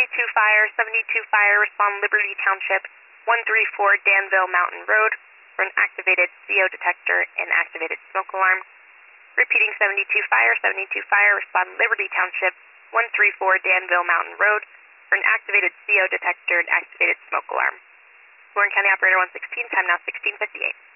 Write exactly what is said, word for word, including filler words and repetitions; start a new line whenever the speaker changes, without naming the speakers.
seventy-two fire, seventy-two fire, respond Liberty Township, one three four Danville Mountain Road for an activated C O detector and activated smoke alarm. Repeating seventy-two fire, seventy-two fire, respond Liberty Township, one three four Danville Mountain Road for an activated C O detector and activated smoke alarm. Warren County Operator one sixteen, time now sixteen fifty-eight.